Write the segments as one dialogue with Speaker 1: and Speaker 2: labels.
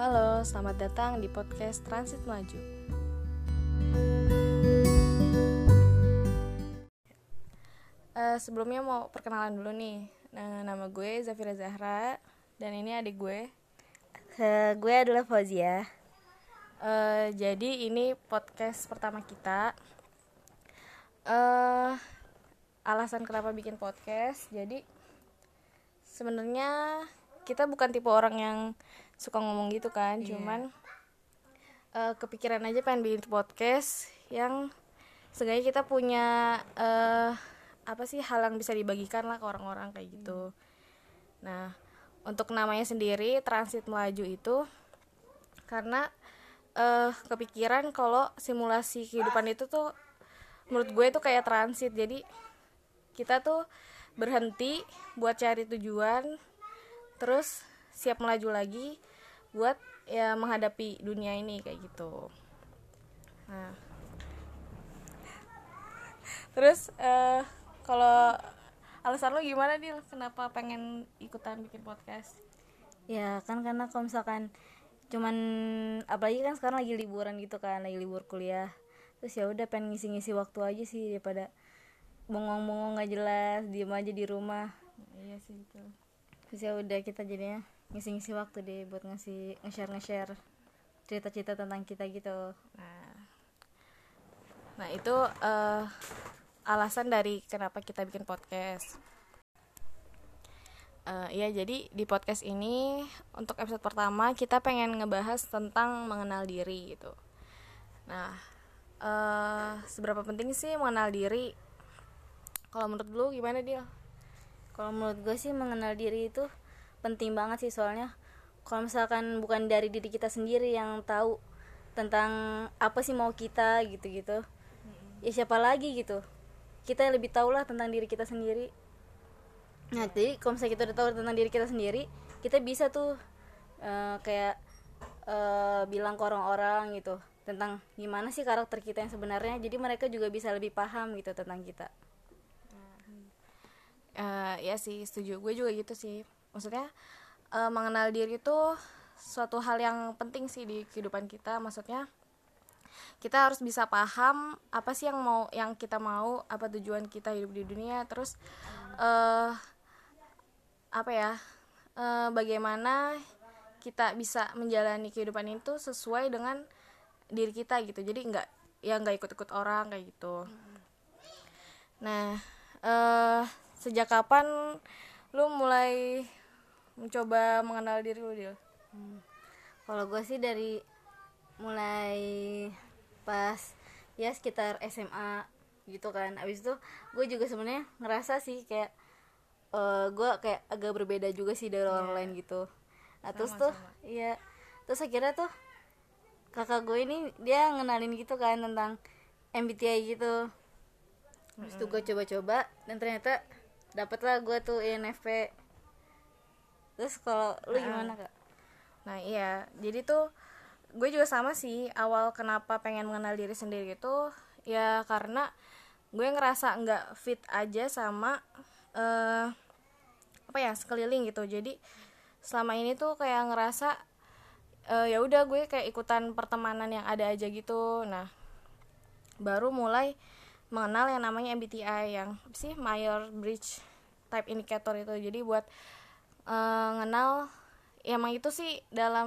Speaker 1: Halo, selamat datang di podcast Transit Maju. Sebelumnya mau perkenalan dulu nih. Nama gue Zafira Zahra dan ini adik gue.
Speaker 2: Gue adalah Fauzia.
Speaker 1: Jadi ini podcast pertama kita. Alasan kenapa bikin podcast, jadi sebenarnya kita bukan tipe orang yang suka ngomong gitu kan, cuman kepikiran aja pengen bikin podcast yang seenggaknya kita punya hal yang bisa dibagikan lah ke orang-orang kayak gitu. Nah, untuk namanya sendiri Transit Melaju itu karena kepikiran kalau simulasi kehidupan itu tuh menurut gue tuh kayak transit. Jadi kita tuh berhenti buat cari tujuan, terus siap melaju lagi buat ya menghadapi dunia ini kayak gitu. Nah, terus kalau alasan lo gimana nih, kenapa pengen ikutan bikin podcast?
Speaker 2: Ya kan karena kalau misalkan cuman, apalagi kan sekarang lagi liburan gitu kan, lagi libur kuliah. Terus ya udah pengen ngisi-ngisi waktu aja sih daripada bengong-bengong nggak jelas, diem aja di rumah.
Speaker 1: Iya sih itu.
Speaker 2: Terus ya udah kita jadinya ngisi-ngisi waktu deh buat nge-share cerita-cerita tentang kita gitu.
Speaker 1: Nah itu alasan dari kenapa kita bikin podcast. Jadi di podcast ini untuk episode pertama kita pengen ngebahas tentang mengenal diri gitu. Nah, seberapa penting sih mengenal diri? Kalau menurut lu gimana, Dil?
Speaker 2: Kalau menurut gue sih mengenal diri itu penting banget sih, soalnya kalau misalkan bukan dari diri kita sendiri yang tahu tentang apa sih mau kita gitu-gitu, ya siapa lagi gitu. Kita lebih tahu lah tentang diri kita sendiri. Nah, jadi kalau misalnya kita udah tahu tentang diri kita sendiri, kita bisa tuh bilang ke orang-orang gitu tentang gimana sih karakter kita yang sebenarnya. Jadi mereka juga bisa lebih paham gitu tentang kita.
Speaker 1: Ya sih, setuju. Gue juga gitu sih. Maksudnya mengenal diri itu suatu hal yang penting sih di kehidupan kita. Maksudnya kita harus bisa paham apa sih yang kita mau, apa tujuan kita hidup di dunia. Terus bagaimana kita bisa menjalani kehidupan itu sesuai dengan diri kita gitu. Jadi nggak ikut-ikut orang kayak gitu. Nah, sejak kapan lu mulai mencoba mengenal diri lu, Dil?
Speaker 2: Kalau gue sih dari mulai pas ya sekitar SMA gitu kan. Abis itu gue juga sebenarnya ngerasa sih kayak gue kayak agak berbeda juga sih dari orang lain gitu. Nah, terus akhirnya tuh kakak gue ini dia ngenalin gitu kan tentang MBTI gitu. Terus tuh gue coba-coba dan ternyata dapetlah gue tuh INFP. Terus kalau lu gimana, Kak?
Speaker 1: Nah iya, jadi tuh gue juga sama sih. Awal kenapa pengen mengenal diri sendiri itu ya karena gue ngerasa nggak fit aja sama sekeliling gitu. Jadi selama ini tuh kayak ngerasa ya udah gue kayak ikutan pertemanan yang ada aja gitu. Nah, baru mulai mengenal yang namanya MBTI, yang sih Myers-Briggs Type Indicator itu. Jadi buat ngenal ya, emang itu sih dalam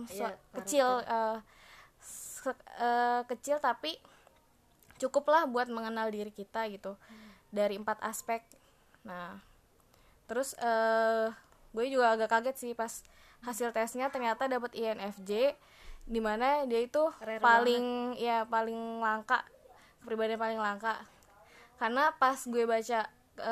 Speaker 1: kecil tapi cukuplah buat mengenal diri kita gitu dari 4 aspek. Nah, terus gue juga agak kaget sih pas hasil tesnya ternyata dapat INFJ, dimana dia itu paling langka, kepribadian paling langka. Karena pas gue baca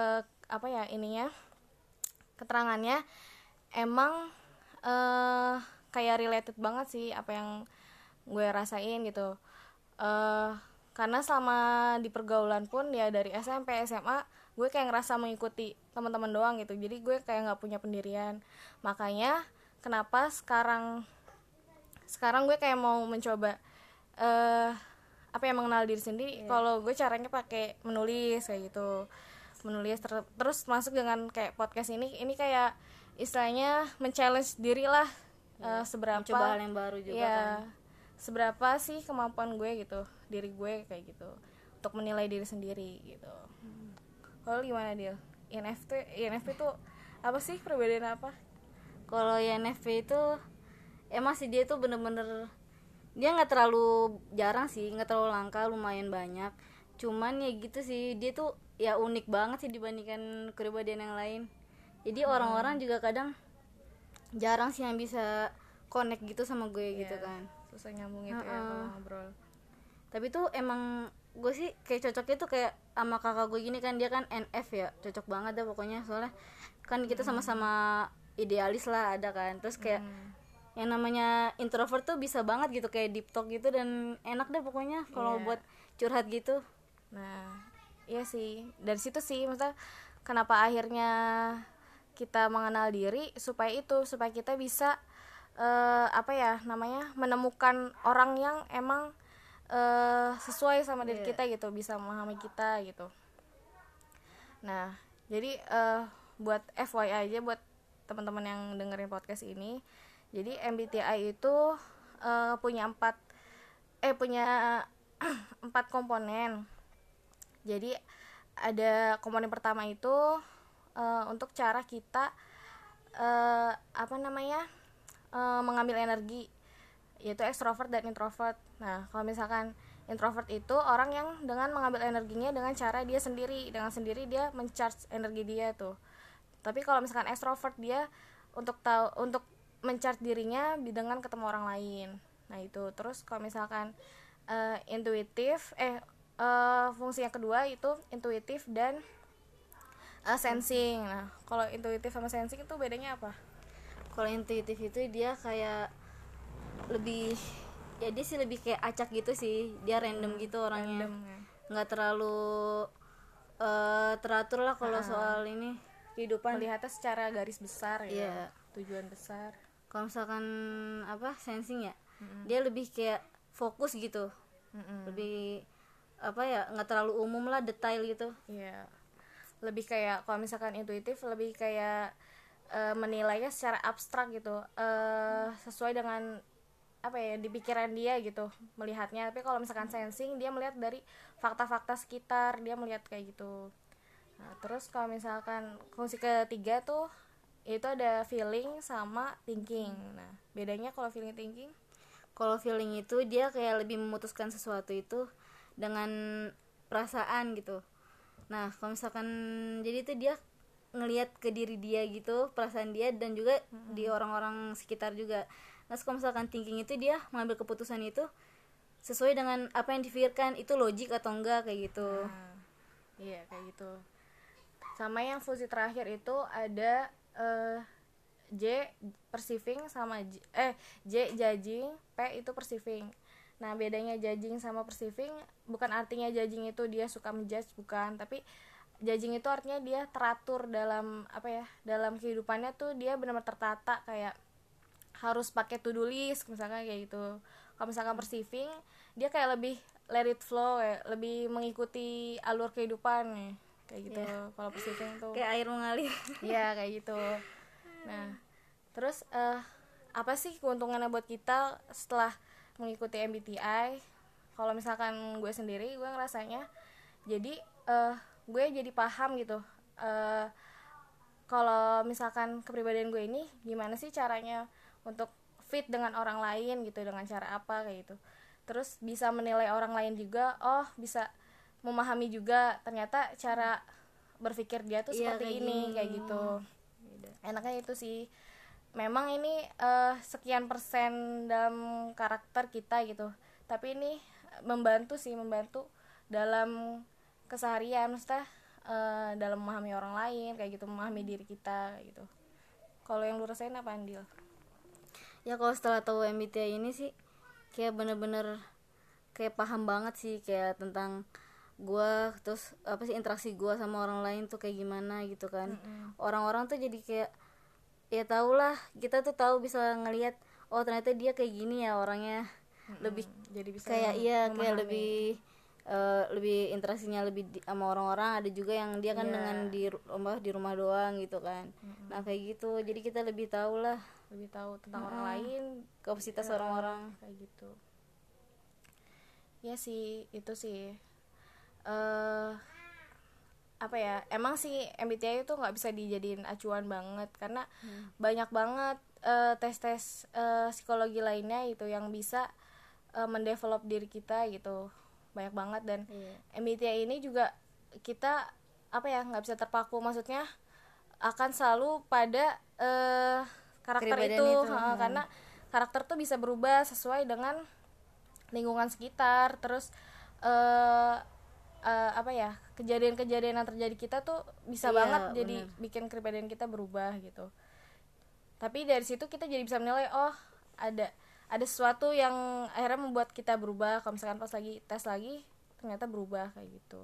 Speaker 1: keterangannya emang kayak related banget sih apa yang gue rasain gitu. Karena selama di pergaulan pun ya dari SMP SMA gue kayak ngerasa mengikuti teman-teman doang gitu. Jadi gue kayak nggak punya pendirian. Makanya kenapa sekarang gue kayak mau mencoba mengenal diri sendiri. Kalau gue caranya pakai menulis kayak gitu, terus masuk dengan kayak podcast ini kayak istilahnya men-challenge diri lah seberapa
Speaker 2: mencoba hal yang baru juga
Speaker 1: ya,
Speaker 2: kan.
Speaker 1: seberapa sih kemampuan gue gitu, diri gue kayak gitu, untuk menilai diri sendiri gitu. Kalau gimana Dil? INFP itu apa sih, perbedaan apa?
Speaker 2: Kalau INFP itu emang sih dia tuh bener-bener, dia nggak terlalu jarang sih, nggak terlalu langka, lumayan banyak. Cuman ya gitu sih, dia tuh ya unik banget sih dibandingkan kepribadian yang lain. Jadi orang-orang juga kadang jarang sih yang bisa connect gitu sama gue gitu kan.
Speaker 1: Susah nyambung itu ya kalau ngobrol.
Speaker 2: Tapi tuh emang gue sih kayak cocoknya tuh kayak sama kakak gue gini kan, dia kan NF ya, cocok banget dah pokoknya, soalnya kan kita sama-sama idealis lah ada kan. Terus kayak yang namanya introvert tuh bisa banget gitu kayak deep talk gitu, dan enak deh pokoknya kalau buat curhat gitu.
Speaker 1: Nah, iya sih, dari situ sih maksudnya kenapa akhirnya kita mengenal diri, supaya kita bisa apa ya namanya, menemukan orang yang emang sesuai sama diri kita gitu, bisa memahami kita gitu. Nah, jadi buat FYI aja buat teman-teman yang dengerin podcast ini, jadi MBTI itu punya empat komponen. Jadi ada komponen pertama itu untuk cara kita mengambil energi, yaitu ekstrovert dan introvert. Nah, kalau misalkan introvert itu orang yang dengan mengambil energinya dengan cara dia sendiri, dengan sendiri dia mencharge energi dia tuh. Tapi kalau misalkan ekstrovert, dia untuk mencharge dirinya dengan ketemu orang lain. Nah, itu. Terus kalau misalkan intuitif fungsi yang kedua itu intuitif dan sensing. Nah, kalau intuitif sama sensing itu bedanya apa?
Speaker 2: Kalau intuitif itu dia kayak lebih, ya dia sih lebih kayak acak gitu sih, dia random gitu orangnya, nggak terlalu teratur lah kalau soal ini kehidupan,
Speaker 1: melihatnya secara garis besar ya, tujuan besar.
Speaker 2: Kalau misalkan sensing ya, dia lebih kayak fokus gitu, lebih nggak terlalu umum lah, detail gitu.
Speaker 1: Lebih kayak, kalau misalkan intuitif lebih kayak menilainya secara abstrak gitu, sesuai dengan di pikiran dia gitu melihatnya. Tapi kalau misalkan sensing, dia melihat dari fakta-fakta sekitar, dia melihat kayak gitu. Nah, terus kalau misalkan fungsi ketiga tuh itu ada feeling sama thinking. Nah, bedanya kalau feeling thinking?
Speaker 2: Kalau feeling itu dia kayak lebih memutuskan sesuatu itu dengan perasaan gitu. Nah, kalau misalkan jadi itu dia ngelihat ke diri dia gitu, perasaan dia, dan juga di orang-orang sekitar juga. Nah, kalau misalkan thinking itu dia mengambil keputusan itu sesuai dengan apa yang dipikirkan, itu logik atau enggak kayak gitu.
Speaker 1: Iya, kayak gitu. Sama yang fungsi terakhir itu ada J perceiving sama J judging, P itu perceiving. Nah, bedanya judging sama perceiving bukan artinya judging itu dia suka menjudge, bukan, tapi judging itu artinya dia teratur dalam dalam kehidupannya tuh, dia benar-benar tertata, kayak harus pakai to do list misalkan kayak gitu. Kalau misalkan perceiving, dia kayak lebih let it flow, lebih mengikuti alur kehidupan nih, kayak gitu. Kalau perceiving tuh
Speaker 2: kayak air mengalir.
Speaker 1: Iya, kayak gitu. Nah, terus apa sih keuntungannya buat kita setelah mengikuti MBTI? Kalau misalkan gue sendiri, gue ngerasanya jadi gue jadi paham gitu, kalau misalkan kepribadian gue ini gimana sih caranya untuk fit dengan orang lain gitu, dengan cara apa kayak gitu. Terus bisa menilai orang lain juga, bisa memahami juga ternyata cara berpikir dia tuh seperti ini, kayak gitu. Enaknya itu sih. Memang ini sekian persen dalam karakter kita gitu, tapi ini membantu dalam keseharian, maksudnya dalam memahami orang lain kayak gitu, memahami diri kita kayak gitu. Kalau yang lu rasain apa, Andil?
Speaker 2: Ya, kalau setelah tahu MBTI ini sih kayak bener-bener kayak paham banget sih kayak tentang gue, terus interaksi gue sama orang lain tuh kayak gimana gitu kan. Orang-orang tuh jadi kayak ya tau lah, kita tuh tahu, bisa ngelihat ternyata dia kayak gini ya orangnya. Lebih
Speaker 1: jadi bisa
Speaker 2: kayak kayak lebih lebih interaksinya lebih sama orang-orang, ada juga yang dia kan dengan di rumah doang gitu kan. Nah kayak gitu, jadi kita lebih tahu lah,
Speaker 1: lebih tahu tentang orang lain,
Speaker 2: kapasitas orang-orang
Speaker 1: kayak gitu. Ya sih, itu sih apa ya, emang sih MBTI itu nggak bisa dijadiin acuan banget karena banyak banget tes-tes psikologi lainnya itu yang bisa mendevelop diri kita gitu, banyak banget. Dan MBTI ini juga kita apa ya, nggak bisa terpaku, maksudnya akan selalu pada karakter itu. Karena karakter tuh bisa berubah sesuai dengan lingkungan sekitar, terus apa ya, kejadian-kejadian yang terjadi kita tuh bisa banget jadi bikin kepribadian kita berubah gitu. Tapi dari situ kita jadi bisa menilai, oh ada sesuatu yang akhirnya membuat kita berubah. Kalau misalkan pas lagi tes lagi ternyata berubah kayak gitu.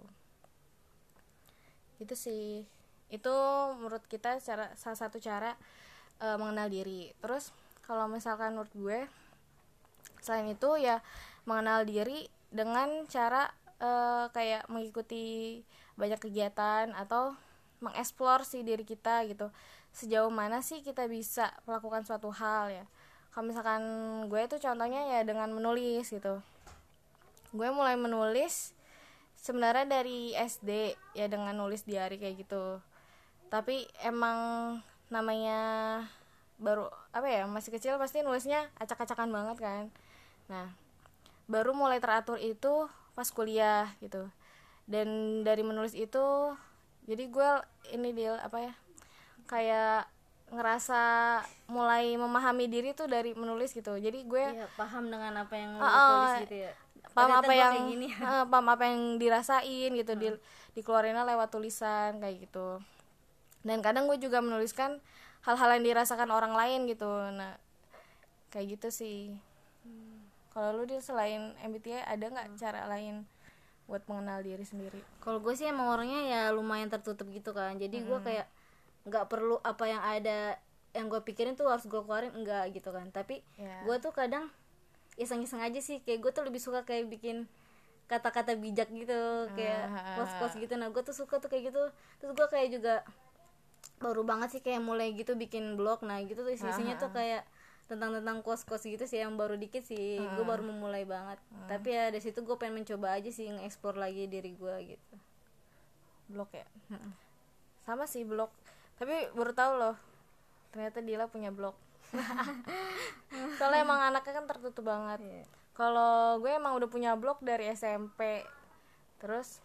Speaker 1: Itu sih, itu menurut kita salah satu cara mengenal diri. Terus kalau misalkan menurut gue, selain itu ya mengenal diri dengan cara kayak mengikuti banyak kegiatan atau mengeksplor si diri kita gitu, sejauh mana sih kita bisa melakukan suatu hal ya. Kalau misalkan gue tuh contohnya ya dengan menulis gitu. Gue mulai menulis sebenarnya dari SD ya, dengan nulis diary kayak gitu. Tapi emang namanya baru apa ya, masih kecil pasti nulisnya acak-acakan banget kan. Nah baru mulai teratur itu pas kuliah gitu. Dan dari menulis itu jadi gue ini deal apa ya, kayak ngerasa mulai memahami diri tuh dari menulis gitu. Jadi gue
Speaker 2: paham dengan apa yang lo tulis gitu ya,
Speaker 1: paham apa yang paham apa yang dirasain gitu, dikeluarinnya lewat tulisan kayak gitu. Dan kadang gue juga menuliskan hal-hal yang dirasakan orang lain gitu. Nah kayak gitu sih. Kalau lu selain MBTI ada nggak cara lain buat mengenal diri sendiri?
Speaker 2: Kalau gue sih emang orangnya ya lumayan tertutup gitu kan. Jadi gue kayak nggak perlu apa yang ada yang gue pikirin tuh harus gue keluarin, enggak gitu kan. Tapi gue tuh kadang iseng-iseng aja sih, kayak gue tuh lebih suka kayak bikin kata-kata bijak gitu, kayak quotes-quotes gitu. Nah gue tuh suka tuh kayak gitu. Terus gue kayak juga baru banget sih kayak mulai gitu bikin blog. Nah gitu tuh isinya tuh kayak tentang quotes gitu sih, yang baru dikit sih. Gue baru memulai banget. Tapi ya dari situ gue pengen mencoba aja sih, nge-explore lagi diri gue gitu.
Speaker 1: Blog ya? Sama sih blog. Tapi baru tahu loh ternyata Dila punya blog. Soalnya emang anaknya kan tertutup banget. Kalau gue emang udah punya blog dari SMP. Terus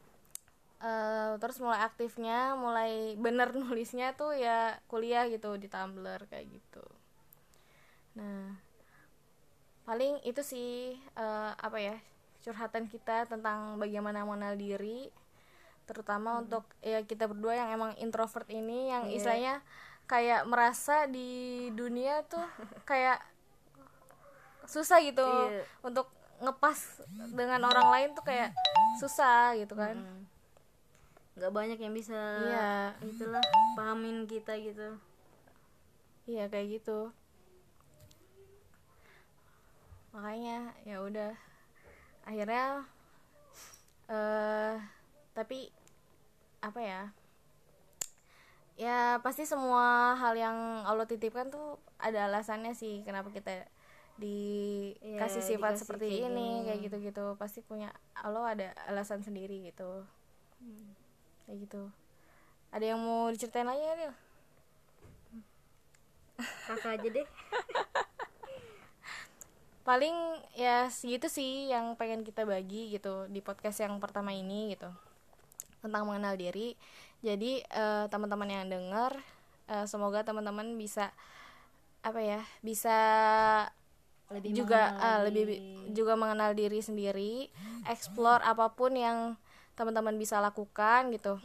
Speaker 1: mulai aktifnya, mulai bener nulisnya tuh ya kuliah gitu, di Tumblr kayak gitu. Nah paling itu sih apa ya, curhatan kita tentang bagaimana mengenal diri, terutama untuk ya kita berdua yang emang introvert ini, yang istilahnya kayak merasa di dunia tuh kayak susah gitu untuk ngepas dengan orang lain tuh kayak susah gitu kan.
Speaker 2: Nggak banyak yang bisa itulah pahamin kita gitu.
Speaker 1: Iya kayak gitu. Makanya ya udah akhirnya tapi apa ya pasti semua hal yang Allah titipkan tuh ada alasannya sih, kenapa kita dikasih sifat seperti ini kayak gitu-gitu. Pasti punya Allah ada alasan sendiri gitu. Kayak gitu. Ada yang mau diceritain lagi ya, Dil?
Speaker 2: Kakak aja deh.
Speaker 1: Paling ya segitu sih yang pengen kita bagi gitu di podcast yang pertama ini gitu, tentang mengenal diri. Jadi teman-teman yang denger, semoga teman-teman bisa apa ya, bisa lebih juga juga mengenal diri sendiri, explore apapun yang teman-teman bisa lakukan gitu.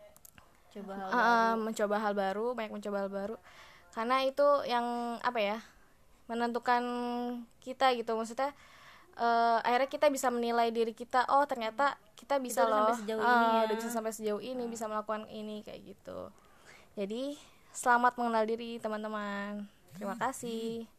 Speaker 1: Mencoba hal baru, banyak mencoba hal baru, karena itu yang apa ya, menentukan kita gitu. Maksudnya akhirnya kita bisa menilai diri kita, oh ternyata kita bisa loh, udah bisa sampai sejauh ini, bisa melakukan ini kayak gitu. Jadi selamat mengenal diri teman-teman. Terima kasih.